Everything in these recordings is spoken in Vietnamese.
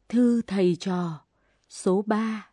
Thư thầy trò số 3.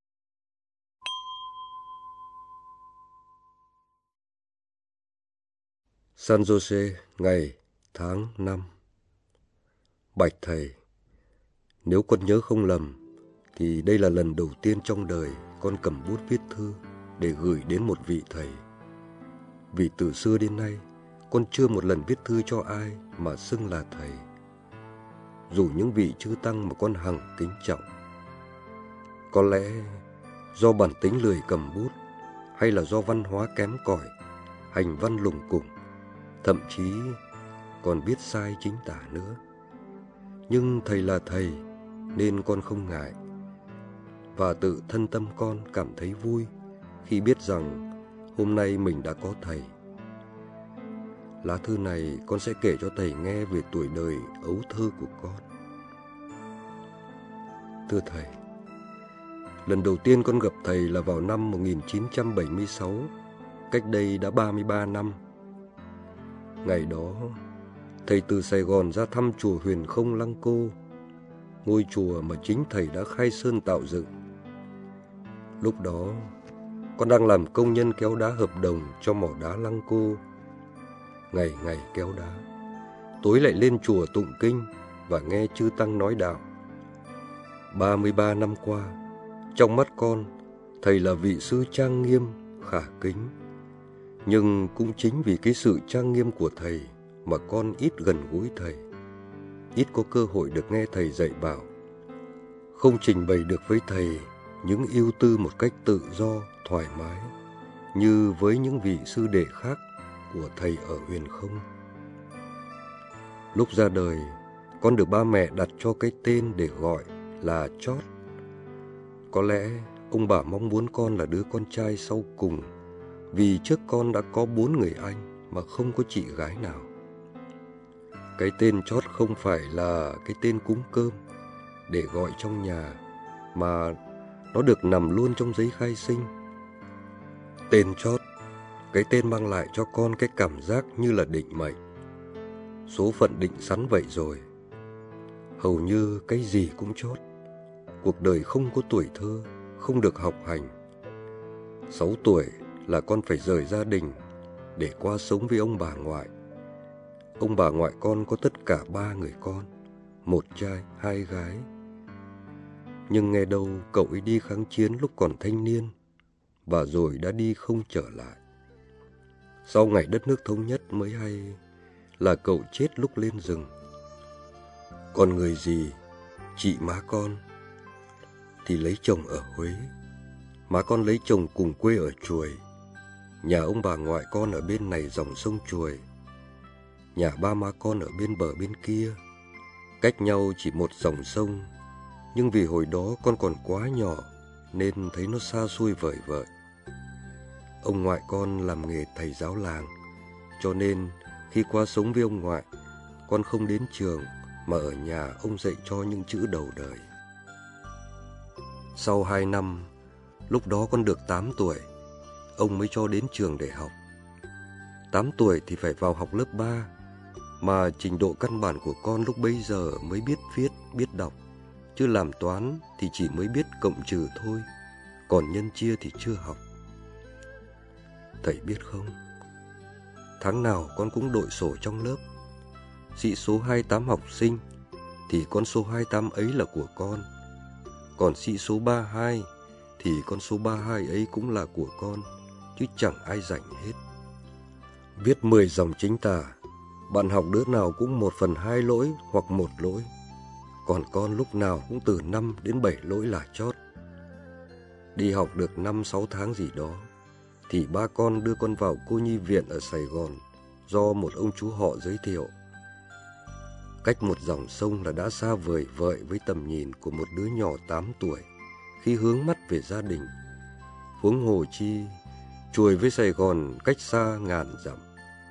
San Jose, ngày, tháng, năm. Bạch thầy, nếu con nhớ không lầm, thì đây là lần đầu tiên trong đời con cầm bút viết thư để gửi đến một vị thầy. Vì từ xưa đến nay, con chưa một lần viết thư cho ai mà xưng là thầy. Dù những vị chư tăng mà con hằng kính trọng. Có lẽ do bản tính lười cầm bút, hay là do văn hóa kém cỏi, hành văn lủng củng, thậm chí còn viết sai chính tả nữa. Nhưng thầy là thầy nên con không ngại, và tự thân tâm con cảm thấy vui khi biết rằng hôm nay mình đã có thầy. Lá thư này con sẽ kể cho thầy nghe về tuổi đời ấu thơ của con. Thưa thầy, lần đầu tiên con gặp thầy là vào năm 1976, cách đây đã 33 năm. Ngày đó, thầy từ Sài Gòn ra thăm chùa Huyền Không Lăng Cô, ngôi chùa mà chính thầy đã khai sơn tạo dựng. Lúc đó, con đang làm công nhân kéo đá hợp đồng cho mỏ đá Lăng Cô. Ngày ngày kéo đá, tối lại lên chùa tụng kinh và nghe chư tăng nói đạo. 33 năm qua, trong mắt con, thầy là vị sư trang nghiêm, khả kính. Nhưng cũng chính vì cái sự trang nghiêm của thầy mà con ít gần gũi thầy, ít có cơ hội được nghe thầy dạy bảo, không trình bày được với thầy những ưu tư một cách tự do, thoải mái, như với những vị sư đệ khác của thầy ở Huyền Không. Lúc ra đời, con được ba mẹ đặt cho cái tên để gọi là Chót. Có lẽ ông bà mong muốn con là đứa con trai sau cùng, vì trước con đã có 4 người anh mà không có chị gái nào. Cái tên Chót không phải là cái tên cúng cơm để gọi trong nhà, mà nó được nằm luôn trong giấy khai sinh. Tên Chót, cái tên mang lại cho con cái cảm giác như là định mệnh. Số phận định sẵn vậy rồi. Hầu như cái gì cũng chót. Cuộc đời không có tuổi thơ, không được học hành. 6 tuổi là con phải rời gia đình để qua sống với ông bà ngoại. Ông bà ngoại con có tất cả 3 người con, 1 trai, 2 gái. Nhưng nghe đâu cậu ấy đi kháng chiến lúc còn thanh niên, và rồi đã đi không trở lại. Sau ngày đất nước thống nhất mới hay là cậu chết lúc lên rừng. Còn người gì, chị má con thì lấy chồng ở Huế. Má con lấy chồng cùng quê ở Chuồi. Nhà ông bà ngoại con ở bên này dòng sông Chuồi. Nhà ba má con ở bên bờ bên kia. Cách nhau chỉ một dòng sông, nhưng vì hồi đó con còn quá nhỏ nên thấy nó xa xôi vời vợi. Ông ngoại con làm nghề thầy giáo làng, cho nên khi qua sống với ông ngoại, con không đến trường mà ở nhà ông dạy cho những chữ đầu đời. Sau 2 năm, lúc đó con được 8 tuổi, ông mới cho đến trường để học. 8 tuổi thì phải vào học lớp 3, mà trình độ căn bản của con lúc bấy giờ mới biết viết, biết đọc, chứ làm toán thì chỉ mới biết cộng trừ thôi, còn nhân chia thì chưa học. Thầy biết không, tháng nào con cũng đội sổ trong lớp. Sĩ số 28 học sinh thì con số 28 ấy là của con. Còn sĩ số 32 thì con số 32 ấy cũng là của con, chứ chẳng ai rảnh hết. Viết 10 dòng chính tả, bạn học đứa nào cũng 1/2 lỗi hoặc 1 lỗi. Còn con lúc nào cũng từ 5 đến 7 lỗi là chót. Đi học được 5-6 tháng gì đó, thì ba con đưa con vào cô nhi viện ở Sài Gòn do một ông chú họ giới thiệu. Cách một dòng sông là đã xa vời vợi với tầm nhìn của một đứa nhỏ 8 tuổi khi hướng mắt về gia đình. Huống hồ chi, Chuồi với Sài Gòn cách xa ngàn dặm.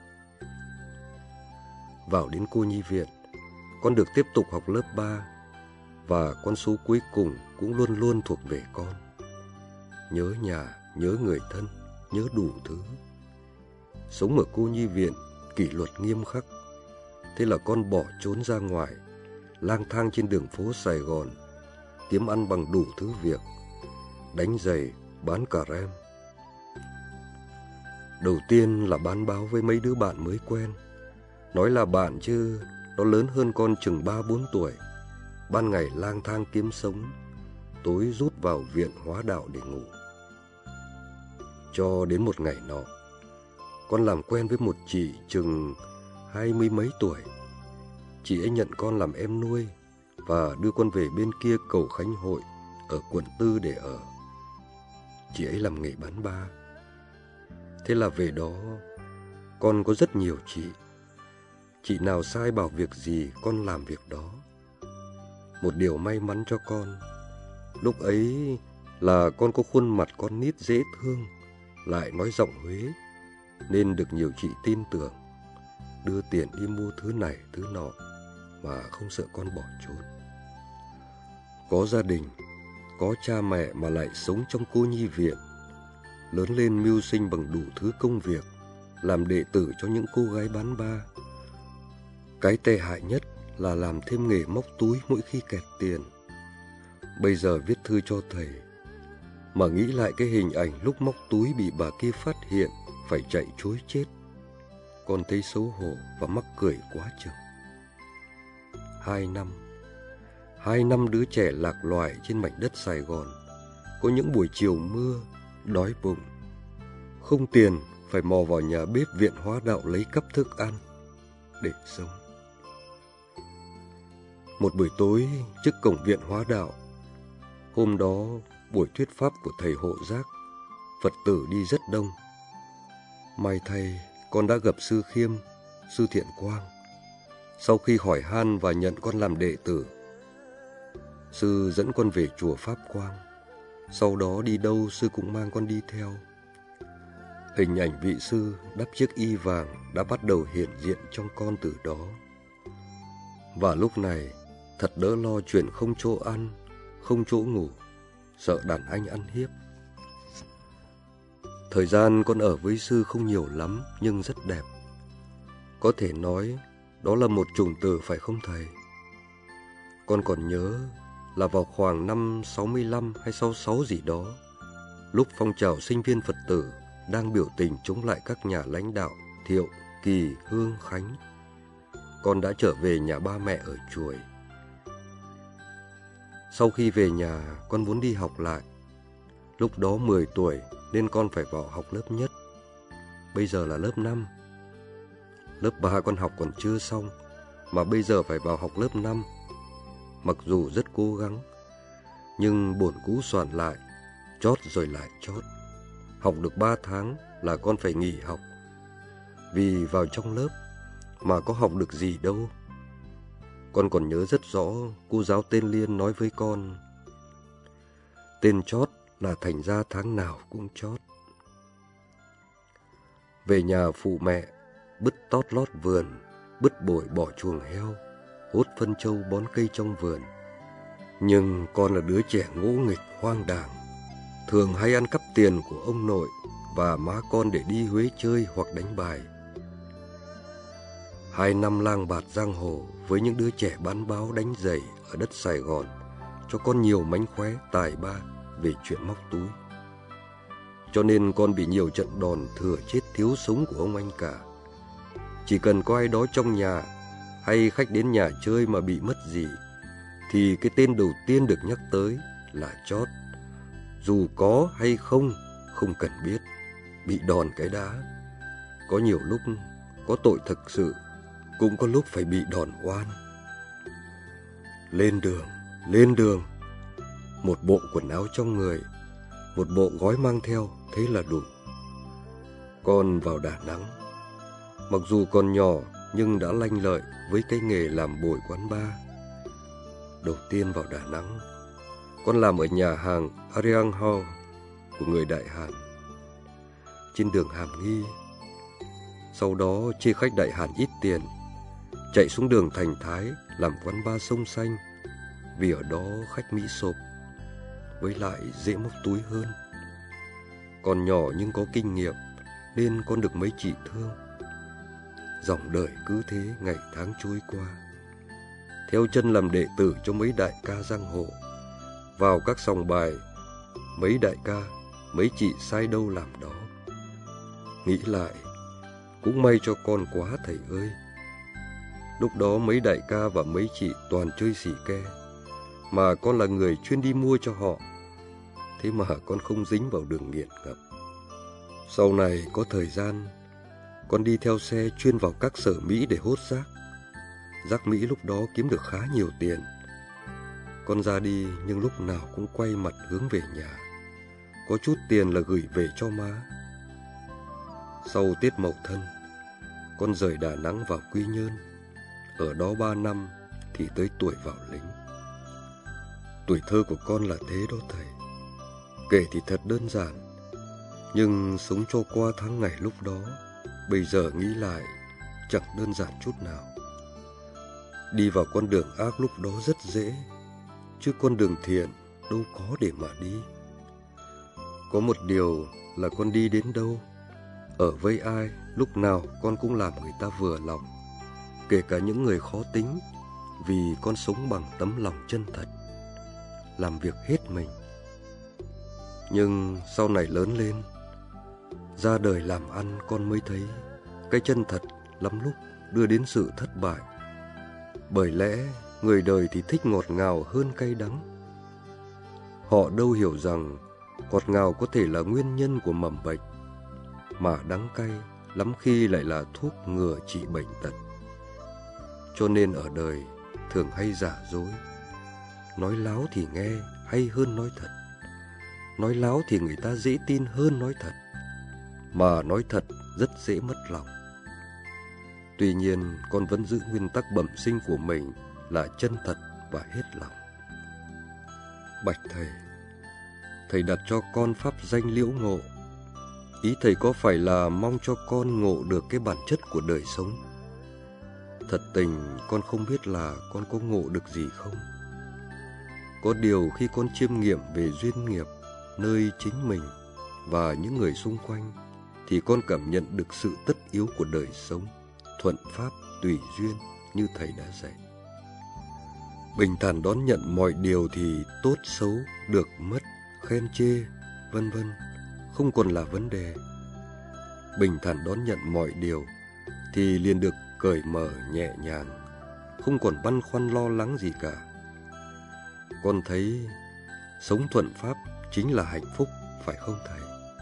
Vào đến cô nhi viện, con được tiếp tục học lớp 3, và con số cuối cùng cũng luôn luôn thuộc về con. Nhớ nhà, nhớ người thân, nhớ đủ thứ. Sống ở cô nhi viện, kỷ luật nghiêm khắc. Thế là con bỏ trốn ra ngoài, lang thang trên đường phố Sài Gòn kiếm ăn bằng đủ thứ việc, đánh giày, bán cà rem. Đầu tiên là bán báo với mấy đứa bạn mới quen. Nói là bạn chứ nó lớn hơn con chừng 3-4 tuổi. Ban ngày lang thang kiếm sống, tối rút vào viện hóa đạo để ngủ. Cho đến một ngày nọ, con làm quen với một chị chừng 20 mấy tuổi. Chị ấy nhận con làm em nuôi và đưa con về bên kia cầu Khánh Hội ở quận 4 để ở. Chị ấy làm nghề bán ba. Thế là về đó con có rất nhiều chị. Chị nào sai bảo việc gì con làm việc đó. Một điều may mắn cho con lúc ấy là con có khuôn mặt con nít dễ thương, lại nói giọng Huế, nên được nhiều chị tin tưởng, đưa tiền đi mua thứ này thứ nọ mà không sợ con bỏ trốn. Có gia đình, có cha mẹ mà lại sống trong cô nhi viện, lớn lên mưu sinh bằng đủ thứ công việc, làm đệ tử cho những cô gái bán ba. Cái tệ hại nhất là làm thêm nghề móc túi mỗi khi kẹt tiền. Bây giờ viết thư cho thầy, mà nghĩ lại cái hình ảnh lúc móc túi bị bà kia phát hiện, phải chạy trối chết, con thấy xấu hổ và mắc cười quá chừng. 2 năm đứa trẻ lạc loài trên mảnh đất Sài Gòn. Có những buổi chiều mưa, đói bụng, không tiền phải mò vào nhà bếp viện hóa đạo lấy cắp thức ăn để sống. Một buổi tối trước cổng viện hóa đạo, hôm đó buổi thuyết pháp của thầy Hộ Giác, Phật tử đi rất đông. May thay con đã gặp sư Khiêm, sư Thiện Quang. Sau khi hỏi han và nhận con làm đệ tử, sư dẫn con về chùa Pháp Quang. Sau đó đi đâu sư cũng mang con đi theo. Hình ảnh vị sư đắp chiếc y vàng đã bắt đầu hiện diện trong con từ đó. Và lúc này thật đỡ lo chuyện không chỗ ăn, không chỗ ngủ, sợ đàn anh ăn hiếp. Thời gian con ở với sư không nhiều lắm nhưng rất đẹp. Có thể nói đó là một chủng tử phải không thầy? Con còn nhớ là vào khoảng năm 65 hay 66 gì đó, lúc phong trào sinh viên Phật tử đang biểu tình chống lại các nhà lãnh đạo Thiệu, Kỳ, Hương, Khánh, con đã trở về nhà ba mẹ ở Chuối. Sau khi về nhà, con muốn đi học lại. Lúc đó 10 tuổi nên con phải vào học lớp nhất. Bây giờ là lớp 5. Lớp 3 con học còn chưa xong, mà bây giờ phải vào học lớp 5. Mặc dù rất cố gắng, nhưng bổn cũ soạn lại, chót rồi lại chót. Học được 3 tháng là con phải nghỉ học. Vì vào trong lớp mà có học được gì đâu. Con còn nhớ rất rõ cô giáo tên Liên nói với con, tên chót là thành ra tháng nào cũng chót. Về nhà phụ mẹ, bứt tót lót vườn, bứt bội bỏ chuồng heo, hốt phân trâu bón cây trong vườn. Nhưng con là đứa trẻ ngỗ nghịch hoang đàng, thường hay ăn cắp tiền của ông nội và má con để đi Huế chơi hoặc đánh bài. 2 năm lang bạt giang hồ với những đứa trẻ bán báo đánh giày ở đất Sài Gòn cho con nhiều mánh khóe tài ba về chuyện móc túi. Cho nên con bị nhiều trận đòn thừa chết thiếu sống của ông anh cả. Chỉ cần có ai đó trong nhà hay khách đến nhà chơi mà bị mất gì, thì cái tên đầu tiên được nhắc tới là chót. Dù có hay không, không cần biết, bị đòn cái đá. Có nhiều lúc có tội thực sự, cũng có lúc phải bị đòn oan. Lên đường. Một bộ quần áo trong người, một bộ gói mang theo, thế là đủ. Con vào Đà Nẵng. Mặc dù còn nhỏ nhưng đã lanh lợi với cái nghề làm bồi quán bar. Đầu tiên vào Đà Nẵng, con làm ở nhà hàng Ariang Hall của người Đại Hàn trên đường Hàm Nghi. Sau đó chê khách Đại Hàn ít tiền, chạy xuống đường Thành Thái làm quán bar Sông Xanh, vì ở đó khách Mỹ sộp, với lại dễ móc túi hơn. Còn nhỏ nhưng có kinh nghiệm nên con được mấy chị thương. Dòng đời cứ thế ngày tháng trôi qua, theo chân làm đệ tử cho mấy đại ca giang hồ, Vào các sòng bài, mấy đại ca, mấy chị sai đâu làm đó. Nghĩ lại, cũng may cho con quá thầy ơi. Lúc đó mấy đại ca và mấy chị toàn chơi xì ke, mà con là người chuyên đi mua cho họ. Thế mà con không dính vào đường nghiện ngập. Sau này có thời gian, con đi theo xe chuyên vào các sở Mỹ để hốt rác. Rác Mỹ lúc đó kiếm được khá nhiều tiền. Con ra đi nhưng lúc nào cũng quay mặt hướng về nhà. Có chút tiền là gửi về cho má. Sau Tết Mậu Thân, con rời Đà Nẵng vào Quy Nhơn. Ở đó 3 năm thì tới tuổi vào lính. Tuổi thơ của con là thế đó thầy. Kể thì thật đơn giản, nhưng sống cho qua tháng ngày lúc đó, bây giờ nghĩ lại chẳng đơn giản chút nào. Đi vào con đường ác lúc đó rất dễ, chứ con đường thiện đâu có để mà đi. Có một điều là con đi đến đâu, ở với ai, lúc nào con cũng làm người ta vừa lòng, kể cả những người khó tính, vì con sống bằng tấm lòng chân thật, làm việc hết mình. Nhưng sau này lớn lên, ra đời làm ăn, con mới thấy cái chân thật lắm lúc đưa đến sự thất bại. Bởi lẽ người đời thì thích ngọt ngào hơn cay đắng. Họ đâu hiểu rằng ngọt ngào có thể là nguyên nhân của mầm bệnh, mà đắng cay lắm khi lại là thuốc ngừa trị bệnh tật. Cho nên ở đời thường hay giả dối. Nói láo thì nghe hay hơn nói thật. Nói láo thì người ta dễ tin hơn nói thật, mà nói thật rất dễ mất lòng. Tuy nhiên, con vẫn giữ nguyên tắc bẩm sinh của mình là chân thật và hết lòng. Bạch thầy, thầy đặt cho con pháp danh Liễu Ngộ. Ý thầy có phải là mong cho con ngộ được cái bản chất của đời sống? Thật tình con không biết là con có ngộ được gì không. Có điều khi con chiêm nghiệm về duyên nghiệp nơi chính mình và những người xung quanh, thì con cảm nhận được sự tất yếu của đời sống, thuận pháp tùy duyên như thầy đã dạy. Bình thản đón nhận mọi điều thì tốt xấu, được mất, khen chê, vân vân, không còn là vấn đề. Bình thản đón nhận mọi điều thì liền được cởi mở nhẹ nhàng, không còn băn khoăn lo lắng gì cả. Con thấy sống thuận pháp chính là hạnh phúc, phải không thầy?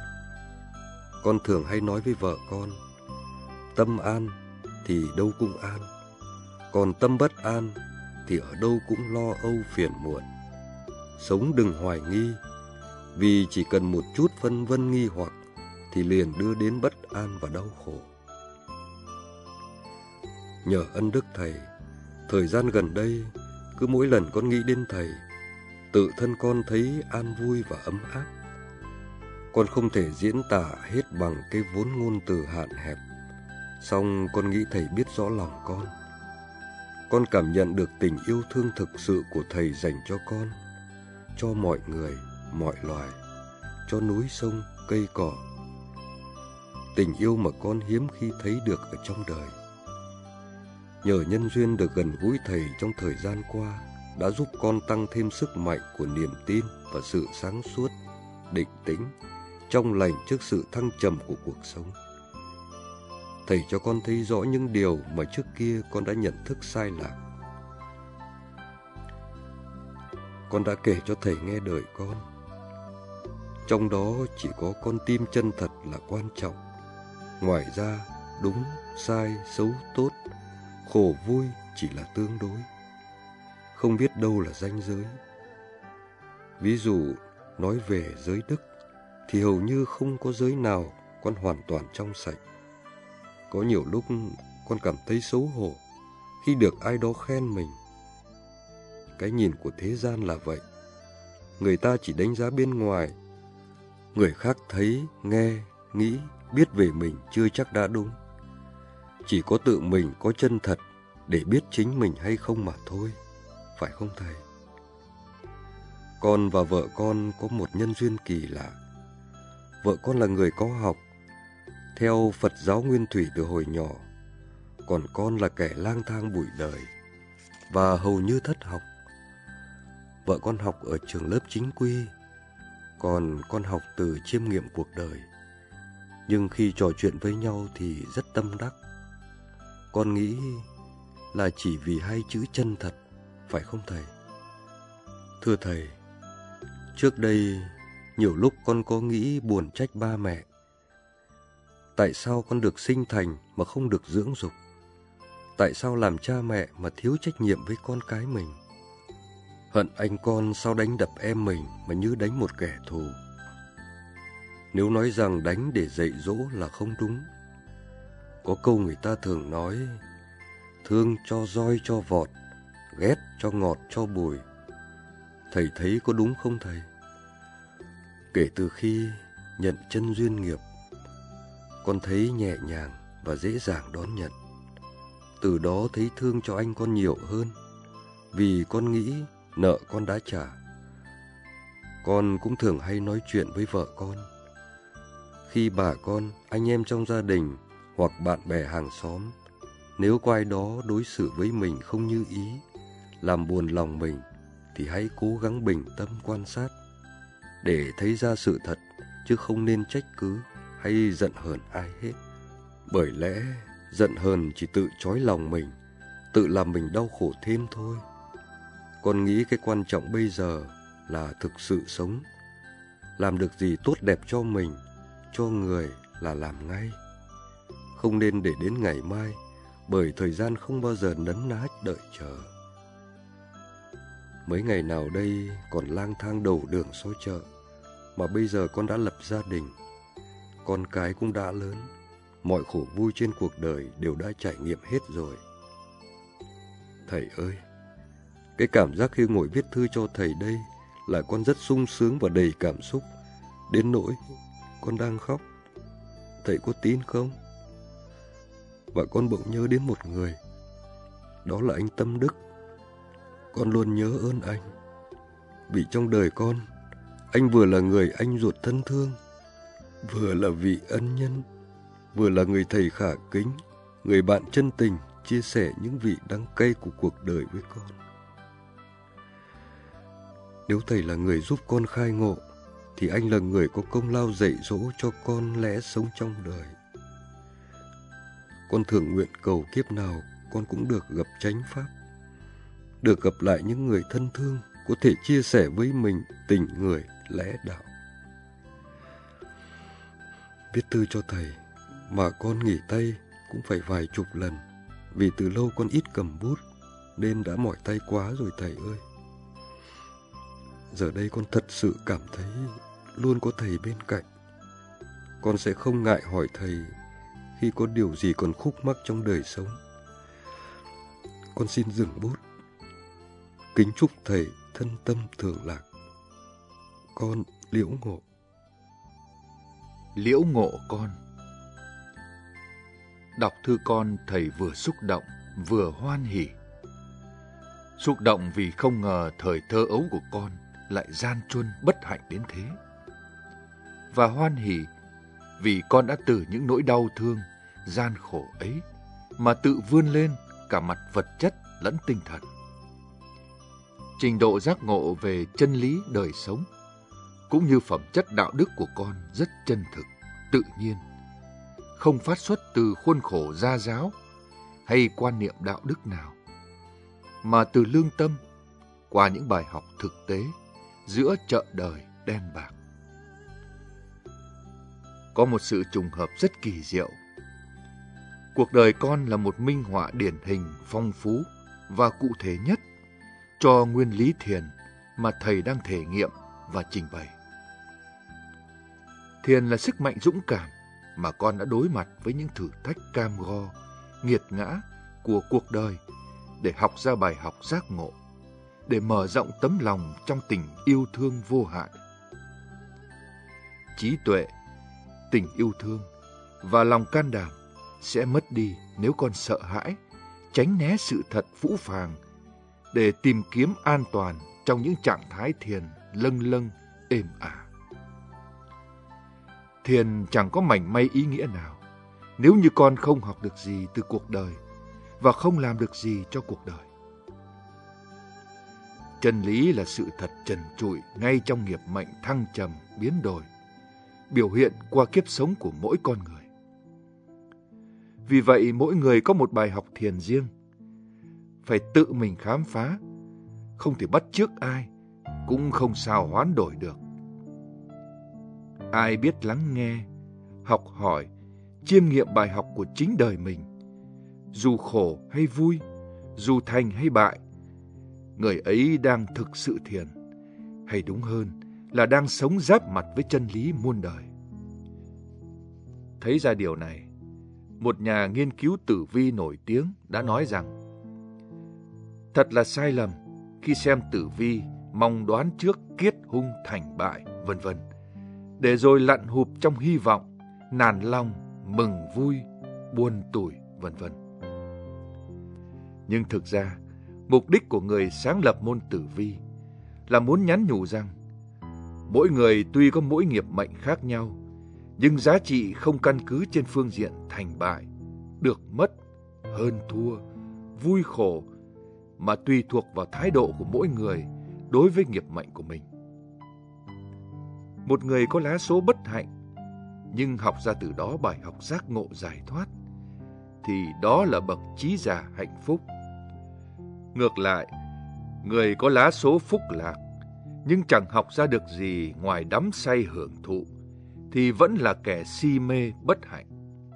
Con thường hay nói với vợ con, tâm an thì đâu cũng an, còn tâm bất an thì ở đâu cũng lo âu phiền muộn. Sống đừng hoài nghi, vì chỉ cần một chút phân vân nghi hoặc thì liền đưa đến bất an và đau khổ. Nhờ ân đức thầy, thời gian gần đây, cứ mỗi lần con nghĩ đến thầy, tự thân con thấy an vui và ấm áp. Con không thể diễn tả hết bằng cái vốn ngôn từ hạn hẹp, song con nghĩ thầy biết rõ lòng con. Con cảm nhận được tình yêu thương thực sự của thầy dành cho con, cho mọi người, mọi loài, cho núi sông, cây cỏ. Tình yêu mà con hiếm khi thấy được ở trong đời. Nhờ nhân duyên được gần gũi thầy trong thời gian qua, đã giúp con tăng thêm sức mạnh của niềm tin và sự sáng suốt, định tĩnh, trong lành trước sự thăng trầm của cuộc sống. Thầy cho con thấy rõ những điều mà trước kia con đã nhận thức sai lạc. Con đã kể cho thầy nghe đời con. Trong đó chỉ có con tim chân thật là quan trọng. Ngoài ra, đúng, sai, xấu, tốt, khổ, vui chỉ là tương đối. Không biết đâu là ranh giới. Ví dụ, nói về giới đức, thì hầu như không có giới nào con hoàn toàn trong sạch. Có nhiều lúc con cảm thấy xấu hổ khi được ai đó khen mình. Cái nhìn của thế gian là vậy. Người ta chỉ đánh giá bên ngoài. Người khác thấy, nghe, nghĩ, biết về mình chưa chắc đã đúng. Chỉ có tự mình có chân thật để biết chính mình hay không mà thôi. Phải không thầy? Con và vợ con có một nhân duyên kỳ lạ. Vợ con là người có học, theo Phật giáo Nguyên Thủy từ hồi nhỏ, còn con là kẻ lang thang bụi đời và hầu như thất học. vợ con học ở trường lớp chính quy, còn con học từ chiêm nghiệm cuộc đời. Nhưng khi trò chuyện với nhau thì rất tâm đắc. Con nghĩ là chỉ vì hai chữ chân thật, phải không thầy? Thưa thầy, trước đây nhiều lúc con có nghĩ buồn trách ba mẹ. Tại sao con được sinh thành mà không được dưỡng dục? Tại sao làm cha mẹ mà thiếu trách nhiệm với con cái mình? Hận anh con sao đánh đập em mình mà như đánh một kẻ thù. Nếu nói rằng đánh để dạy dỗ là không đúng. Có câu người ta thường nói, thương cho roi cho vọt, ghét cho ngọt cho bùi. Thầy thấy có đúng không thầy? Kể từ khi nhận chân duyên nghiệp, con thấy nhẹ nhàng và dễ dàng đón nhận. Từ đó thấy thương cho anh con nhiều hơn, vì con nghĩ nợ con đã trả. Con cũng thường hay nói chuyện với vợ con. Khi bà con, anh em trong gia đình hoặc bạn bè hàng xóm, nếu có ai đó đối xử với mình không như ý, làm buồn lòng mình, thì hãy cố gắng bình tâm quan sát để thấy ra sự thật, chứ không nên trách cứ hay giận hờn ai hết. Bởi lẽ giận hờn chỉ tự trói lòng mình, tự làm mình đau khổ thêm thôi. Con nghĩ cái quan trọng bây giờ là thực sự sống. Làm được gì tốt đẹp cho mình, cho người là làm ngay. Không nên để đến ngày mai, bởi thời gian không bao giờ nấn ná đợi chờ. Mấy ngày nào đây còn lang thang đầu đường xó chợ, mà bây giờ con đã lập gia đình. Con cái cũng đã lớn, mọi khổ vui trên cuộc đời đều đã trải nghiệm hết rồi. Thầy ơi, cái cảm giác khi ngồi viết thư cho thầy đây là con rất sung sướng và đầy cảm xúc, đến nỗi con đang khóc. Thầy có tin không? Và con bỗng nhớ đến một người, đó là anh Tâm Đức. Con luôn nhớ ơn anh, vì trong đời con, anh vừa là người anh ruột thân thương, vừa là vị ân nhân, vừa là người thầy khả kính, người bạn chân tình chia sẻ những vị đắng cay của cuộc đời với con. Nếu thầy là người giúp con khai ngộ, thì anh là người có công lao dạy dỗ cho con lẽ sống trong đời. Con thường nguyện cầu kiếp nào con cũng được gặp chánh pháp, được gặp lại những người thân thương, có thể chia sẻ với mình tình người, lẽ đạo. Viết thư cho thầy mà con nghỉ tay cũng phải vài chục lần, vì từ lâu con ít cầm bút nên đã mỏi tay quá rồi thầy ơi. Giờ đây con thật sự cảm thấy luôn có thầy bên cạnh. Con sẽ không ngại hỏi thầy khi có điều gì còn khúc mắc trong đời sống. Con xin dừng bút. Kính chúc thầy thân tâm thường lạc. Con Liễu Ngộ. Liễu Ngộ con. Đọc thư con, thầy vừa xúc động, vừa hoan hỉ. Xúc động vì không ngờ thời thơ ấu của con lại gian truân bất hạnh đến thế. Và hoan hỉ vì con đã từ những nỗi đau thương, gian khổ ấy mà tự vươn lên cả mặt vật chất lẫn tinh thần. Trình độ giác ngộ về chân lý đời sống cũng như phẩm chất đạo đức của con rất chân thực, tự nhiên, không phát xuất từ khuôn khổ gia giáo hay quan niệm đạo đức nào, mà từ lương tâm qua những bài học thực tế giữa chợ đời đen bạc. Có một sự trùng hợp rất kỳ diệu. Cuộc đời con là một minh họa điển hình, phong phú và cụ thể nhất cho nguyên lý thiền mà thầy đang thể nghiệm và trình bày. Thiền là sức mạnh dũng cảm mà con đã đối mặt với những thử thách cam go, nghiệt ngã của cuộc đời để học ra bài học giác ngộ, để mở rộng tấm lòng trong tình yêu thương vô hạn. Trí tuệ, tình yêu thương và lòng can đảm sẽ mất đi nếu con sợ hãi, tránh né sự thật phũ phàng để tìm kiếm an toàn trong những trạng thái thiền lâng lâng, êm ả. Thiền chẳng có mảy may ý nghĩa nào nếu như con không học được gì từ cuộc đời và không làm được gì cho cuộc đời. Chân lý là sự thật trần trụi ngay trong nghiệp mệnh thăng trầm, biến đổi, biểu hiện qua kiếp sống của mỗi con người. Vì vậy, mỗi người có một bài học thiền riêng, phải tự mình khám phá, không thể bắt chước ai, cũng không sao hoán đổi được. Ai biết lắng nghe, học hỏi, chiêm nghiệm bài học của chính đời mình, dù khổ hay vui, dù thành hay bại, người ấy đang thực sự thiền, hay đúng hơn là đang sống giáp mặt với chân lý muôn đời. Thấy ra điều này, một nhà nghiên cứu tử vi nổi tiếng đã nói rằng thật là sai lầm khi xem tử vi mong đoán trước kiết hung thành bại, vân vân, để rồi lặn hụp trong hy vọng, nản lòng, mừng vui, buồn tủi, vân vân. Nhưng thực ra, mục đích của người sáng lập môn tử vi là muốn nhắn nhủ rằng mỗi người tuy có mỗi nghiệp mệnh khác nhau, nhưng giá trị không căn cứ trên phương diện thành bại, được mất, hơn thua, vui khổ, mà tùy thuộc vào thái độ của mỗi người đối với nghiệp mệnh của mình. Một người có lá số bất hạnh, nhưng học ra từ đó bài học giác ngộ giải thoát, thì đó là bậc trí giả hạnh phúc. Ngược lại, người có lá số phúc lạc, nhưng chẳng học ra được gì ngoài đắm say hưởng thụ, thì vẫn là kẻ si mê bất hạnh.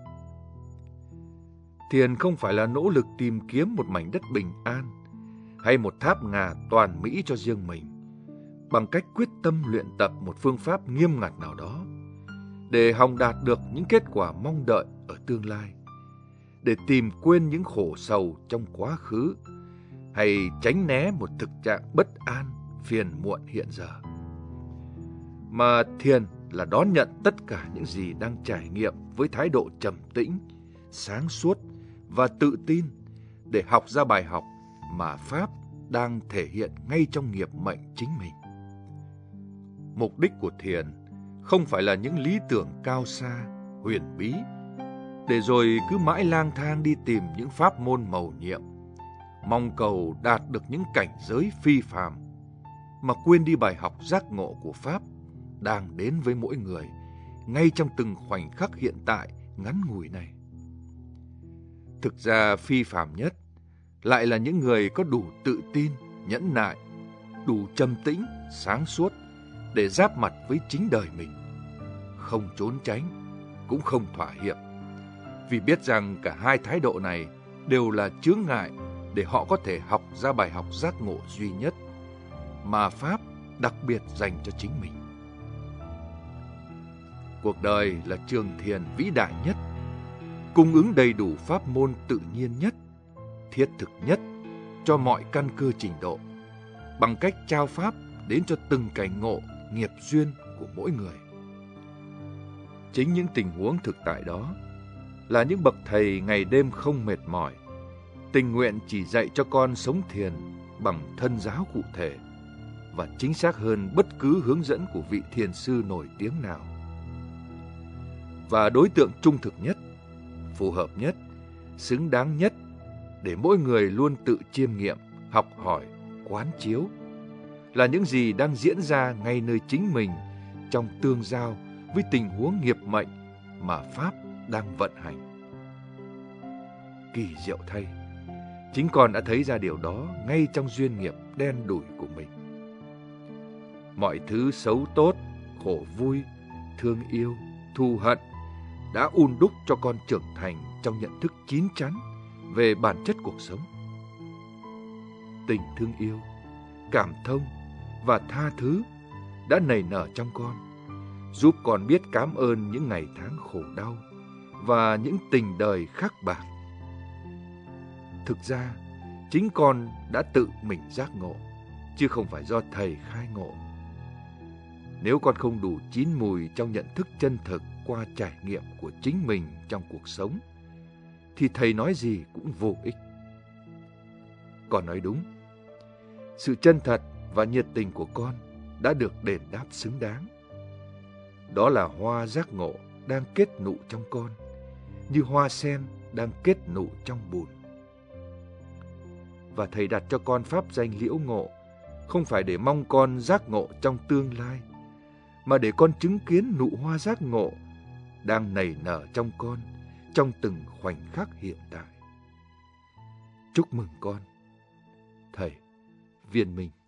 Thiền không phải là nỗ lực tìm kiếm một mảnh đất bình an, hay một tháp ngà toàn mỹ cho riêng mình, bằng cách quyết tâm luyện tập một phương pháp nghiêm ngặt nào đó, để hòng đạt được những kết quả mong đợi ở tương lai, để tìm quên những khổ sầu trong quá khứ, hay tránh né một thực trạng bất an, phiền muộn hiện giờ. Mà thiền là đón nhận tất cả những gì đang trải nghiệm với thái độ trầm tĩnh, sáng suốt và tự tin, để học ra bài học mà Pháp đang thể hiện ngay trong nghiệp mệnh chính mình. Mục đích của thiền không phải là những lý tưởng cao xa, huyền bí, để rồi cứ mãi lang thang đi tìm những pháp môn mầu nhiệm, mong cầu đạt được những cảnh giới phi phàm, mà quên đi bài học giác ngộ của Pháp đang đến với mỗi người, ngay trong từng khoảnh khắc hiện tại ngắn ngủi này. Thực ra phi phàm nhất lại là những người có đủ tự tin, nhẫn nại, đủ trầm tĩnh, sáng suốt để giáp mặt với chính đời mình, không trốn tránh, cũng không thỏa hiệp, vì biết rằng cả hai thái độ này đều là chướng ngại để họ có thể học ra bài học giác ngộ duy nhất mà Pháp đặc biệt dành cho chính mình. Cuộc đời là trường thiền vĩ đại nhất, cung ứng đầy đủ pháp môn tự nhiên nhất, thiết thực nhất cho mọi căn cơ trình độ, bằng cách trao pháp đến cho từng cảnh ngộ, nghiệp duyên của mỗi người. Chính những tình huống thực tại đó là những bậc thầy ngày đêm không mệt mỏi, tình nguyện chỉ dạy cho con sống thiền bằng thân giáo cụ thể, và chính xác hơn bất cứ hướng dẫn của vị thiền sư nổi tiếng nào. Và đối tượng trung thực nhất, phù hợp nhất, xứng đáng nhất để mỗi người luôn tự chiêm nghiệm, học hỏi, quán chiếu là những gì đang diễn ra ngay nơi chính mình trong tương giao với tình huống nghiệp mệnh mà Pháp đang vận hành. Kỳ diệu thay, chính con đã thấy ra điều đó ngay trong duyên nghiệp đen đủi của mình. Mọi thứ xấu tốt, khổ vui, thương yêu, thù hận đã un đúc cho con trưởng thành trong nhận thức chín chắn về bản chất cuộc sống. Tình thương yêu, cảm thông và tha thứ đã nảy nở trong con, giúp con biết cảm ơn những ngày tháng khổ đau và những tình đời khắc bạc. Thực ra, chính con đã tự mình giác ngộ, chứ không phải do thầy khai ngộ. Nếu con không đủ chín mùi trong nhận thức chân thực qua trải nghiệm của chính mình trong cuộc sống, thì thầy nói gì cũng vô ích. Con nói đúng, sự chân thật và nhiệt tình của con đã được đền đáp xứng đáng. Đó là hoa giác ngộ đang kết nụ trong con, như hoa sen đang kết nụ trong bùn. Và thầy đặt cho con pháp danh liễu ngộ không phải để mong con giác ngộ trong tương lai, mà để con chứng kiến nụ hoa giác ngộ đang nảy nở trong con trong từng khoảnh khắc hiện tại. Chúc mừng con, thầy Viên Minh.